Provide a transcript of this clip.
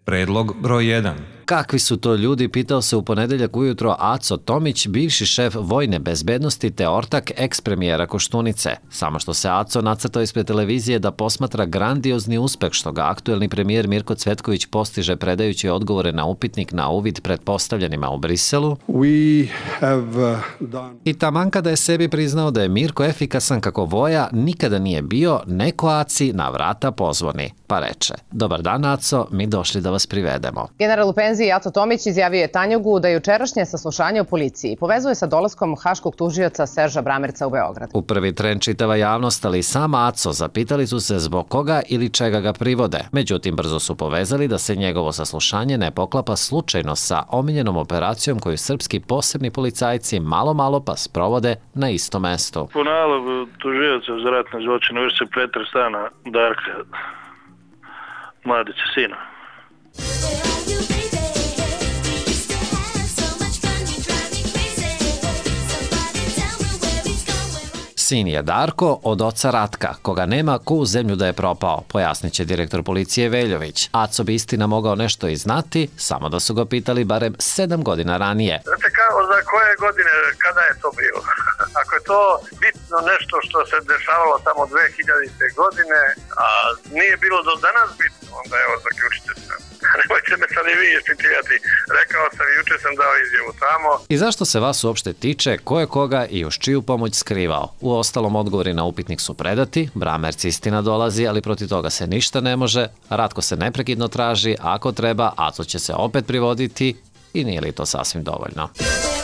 Predlog broj 1. Kakvi su to ljudi, pitao se u ponedeljak ujutro Aco Tomić, bivši šef vojne bezbednosti te ortak eks-premijera Koštunice. Samo što se Aco nacrtao ispred televizije da posmatra grandiozni uspeh što ga aktuelni premijer Mirko Cvetković postiže predajući odgovore na upitnik na uvid pretpostavljenima u Briselu. I taman kada je sebi priznao da je Mirko efikasan kako voja nikada nije bio, neko Aci na vrata pozvoni, pa reče: "Dobar dan, Aco, mi došli da vas privedemo." General u penziji Aco Tomić izjavio je Tanjugu da jučerašnje saslušanje u policiji povezuje sa dolaskom haškog tužioca Serža Bramerca u Beograd. U prvi tren čitava javnost, ali i sam Aco zapitali su se zbog koga ili čega ga privode. Međutim, brzo su povezali da se njegovo saslušanje ne poklapa slučajno sa omiljenom operacijom koju srpski posebni policajci malo pa sprovode na istom mestu. Po nalogu tužioca za ratne zločine vrši se pretres stana Darka Mladića, sina. Sin je Darko od oca Ratka, koga nema ko u zemlju da je propao, pojasnit će direktor policije Veljović. Aco bi istina mogao nešto i znati, samo da su ga pitali barem 7 godina ranije. Znate kao za koje godine, kada je to bilo? Ako je to bitno nešto što se dešavalo tamo 2000. godine, a nije bilo do danas bitno, onda evo zaključite se. Nemojte me sad i vi ispitivati. Rekao sam, juče sam dao izjavu tamo. I zašto se vas uopšte tiče, ko je koga i uz čiju pomoć skrivao? Uostalom, odgovori na upitnik su predati, Bramerc istina dolazi, ali protiv toga se ništa ne može, Ratko se neprekidno traži, ako treba, Aco će se opet privoditi i nije li to sasvim dovoljno?